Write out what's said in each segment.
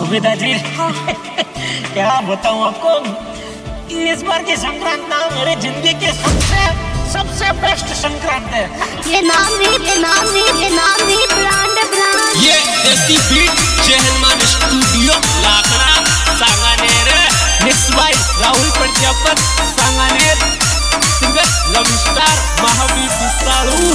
सुविधा जी क्या बताऊं आपको, इस बार की संक्रांत ना मेरी जिंदगी की सबसे बेस्ट संक्रांत है। ये नाम भी ब्रांड। ये Desi beat Chahalman studio Lakra Sanganer, mix by Rahul Prajapat Sanganer, singer Love Star Mahavir Pisalu.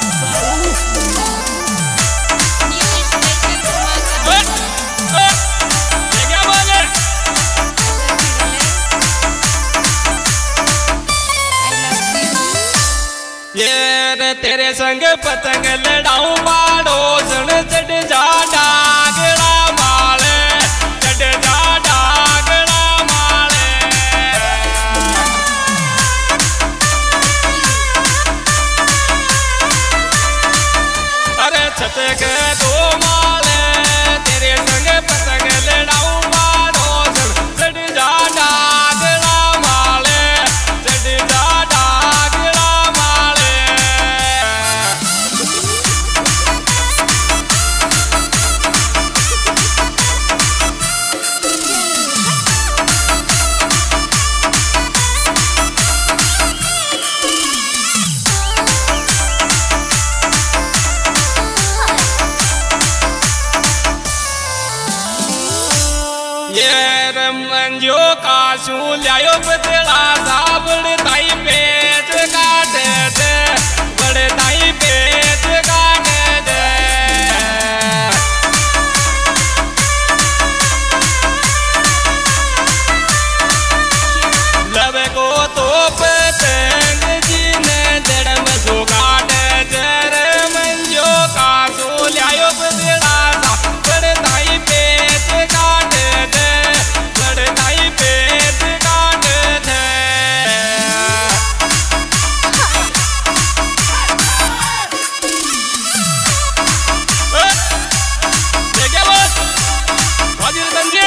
ये तेरे संग पतंग लड़ाऊं बाड़ो जन चढ़ जा डागड़ा माले, चढ़ जा डागड़ा माले। अरे छत के दो माले, तेरे संग पतंग लड़ाऊं बाड़ो जन चढ़ जा डागड़ा माले, चढ़ जा डागड़ा माले। ये मंजो काशू लायो बदला साबड़ ताई पेट काटे दे, बड़े ताई पेट काटे दे। लवे को तो पतंग जी ने जड़ में जो काटे दे रे, मंजो काशू लायो बदला साबड़ ताई पेट काटे दे, बड़े ताई पेट काटे दे। ये क्या बात हाजिर गंजे।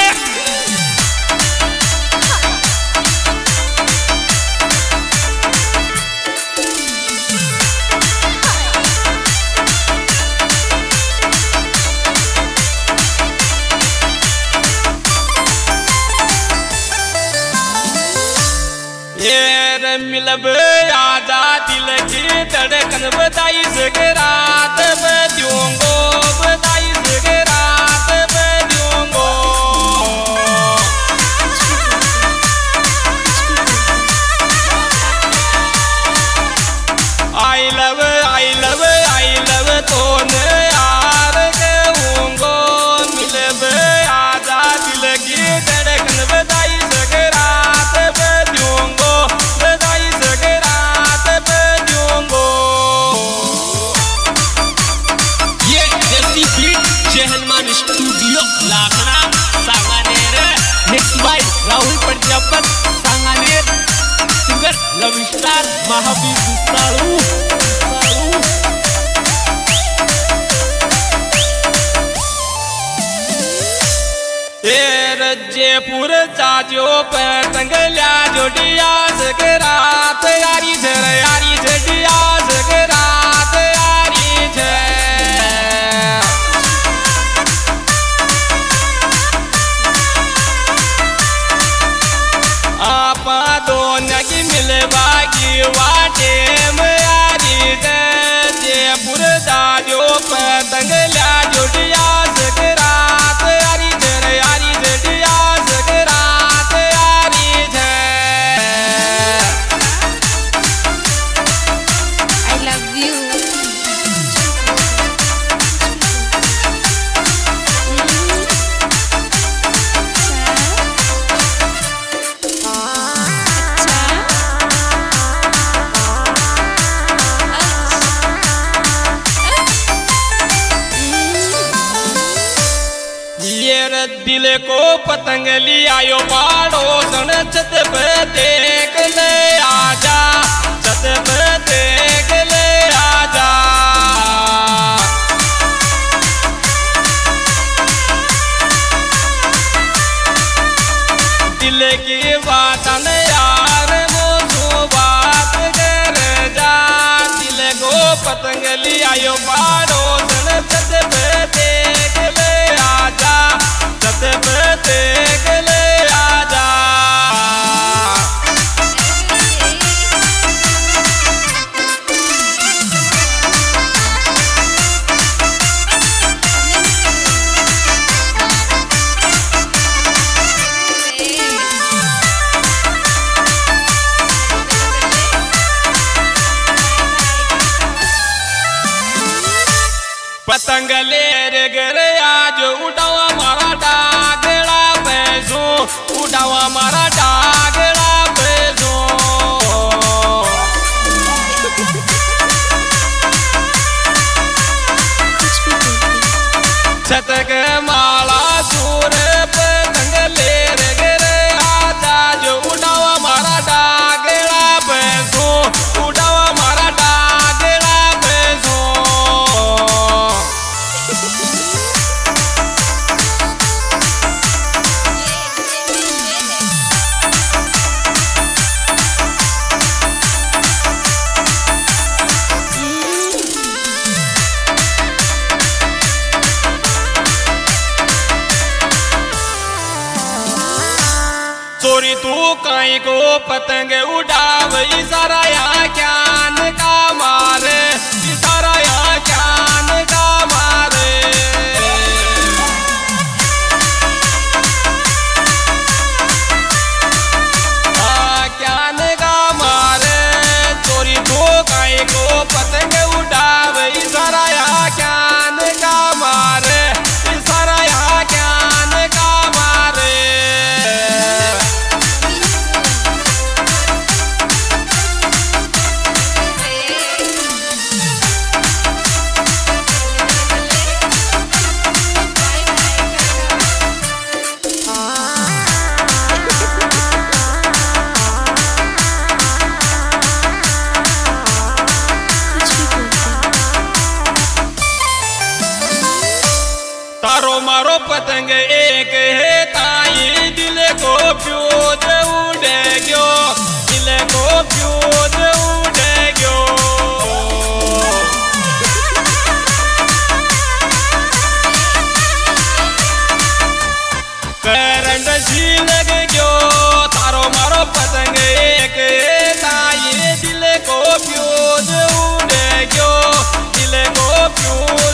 ये मिलब आजा दिल की धड़कन बताई सगरात बदियोंगो, बताई सगरात बदियोंगो। आई लव तो ने यार कहूंगो, मिलब आजा दिल की धड़कन बताई सगरात बदियोंगो, बताई सगरात बदियोंगो। ये Desi beat Chahalman studio Lakra Sanganer, mix by Rahul Prajapat Sanganer, singer Love Star Mahavir Pisalu. Jaipur जाजो पतंग ल्या जोड़िया सगरात यारी झर, यारी झडिया सगरात यारी झर। आपा दोनों की मिलवागी वाटे में यारी झर, जयपुर जाजो पतंग ल्या जोड़िया सगरात यारी झर, यारी झडिया सगरात यारी झर। I love you। ये दिल को पतंग लियायो बाड़ो सन छत पे देख ले आजा, छत पे देख ले आजा। दिल की बात न यार वो बात कर जा, दिल को पतंग लियायो बाड़ो सन छत पे देख ले आजा, छत पे चोरी तू कहीं को पतंग उड़ाव इशारा या ज्ञान का मारे इशारा या ज्ञान का मारे ज्ञान का मारे चोरी तू कहीं को पतंग उड़ाव इशारा या ज्ञान का मारे इशारा या ज्ञान का मारे तारो मारो पतंग एक है ताई दिल को फ्यूज उड़े गयो दिल को फ्यूज उड़े गयो करंट सी लग गयो तारो मारो पतंग एक है ताई दिल को फ्यूज उड़े गयो दिल को फ्यूज